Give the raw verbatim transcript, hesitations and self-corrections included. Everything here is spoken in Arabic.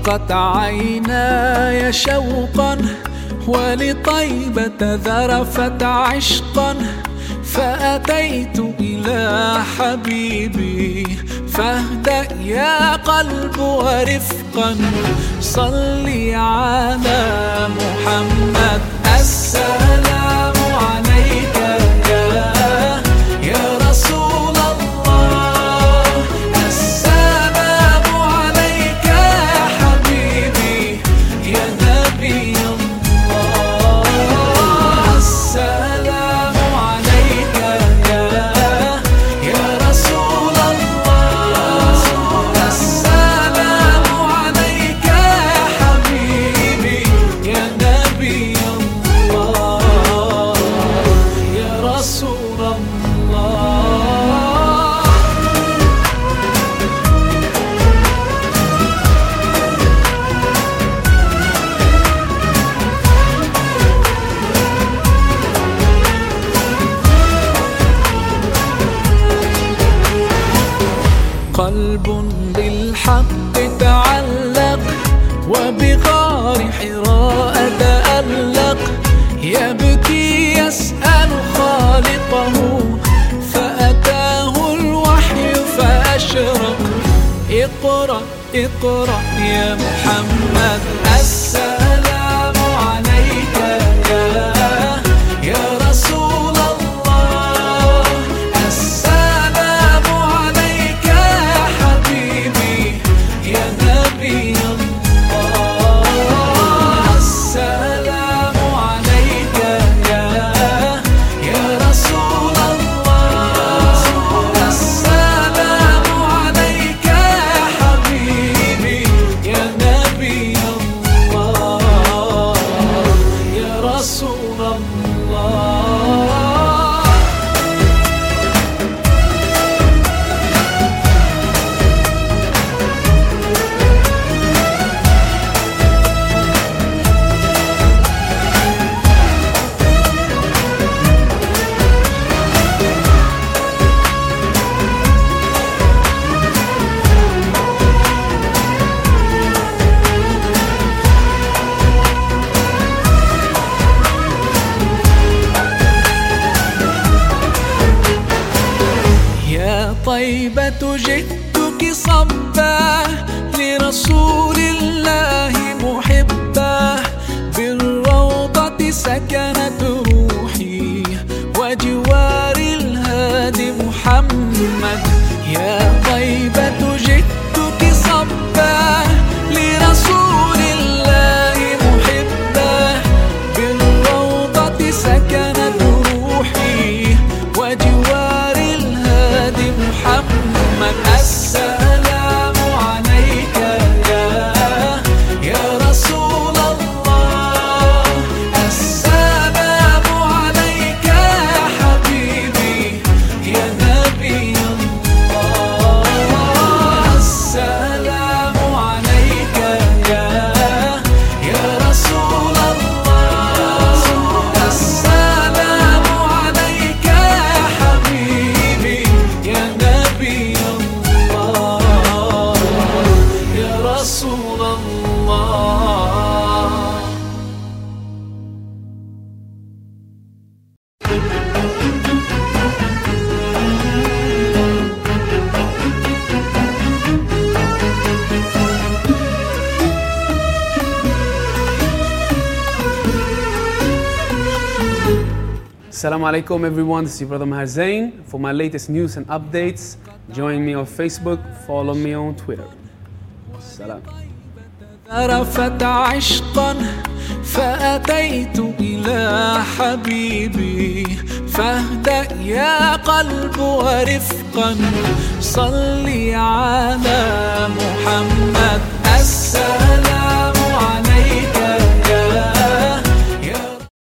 اشتاقت عيناي شوقا ولطيبة ذرفت عشقا، فأتيت إلى حبيبي فاهدأ يا قلب ورفقا، صلي على محمد. السلام عليك يا يا رسول الله، السلام عليك يا حبيبي يا نبي الله، السلام عليك يا يا رسول الله، السلام عليك يا حبيبي يا نبي الله يا رسول الله. قلب بالحق تعلق وبغار حراء تألق، يبكي يسأل خالقه فأتاه الوحي فأشرق. اقرأ اقرأ يا محمد. السلام عليك يا يا رسول الله، السلام عليك يا حبيبي يا نبي الله، السلام عليك يا يا رسول الله، السلام عليك يا حبيبي يا نبي الله يا رسول الله. يا طيبة جئتك صبا لرسول الله محبا، بالروضة سكنت روحي وجوار الهادي محمد. يا طيبة جئتك صبا لرسول الله محبا، بالروضة سكنت روحي وجوار الهادي محمد. السلام عليك يا يا رسول الله، السلام عليك يا حبيبي يا نبي الله، السلام عليك يا يا رسول الله، السلام عليك يا حبيبي يا نبي الله يا رسول الله. Assalamu alaikum everyone, this is your brother Maher Zain. For my latest news and updates, join me on Facebook, follow me on Twitter. Salam. ذرفت عشقا فأتيت إلى حبيبي فاهدأ يا قلب ورفقا، صلي على محمد. السلام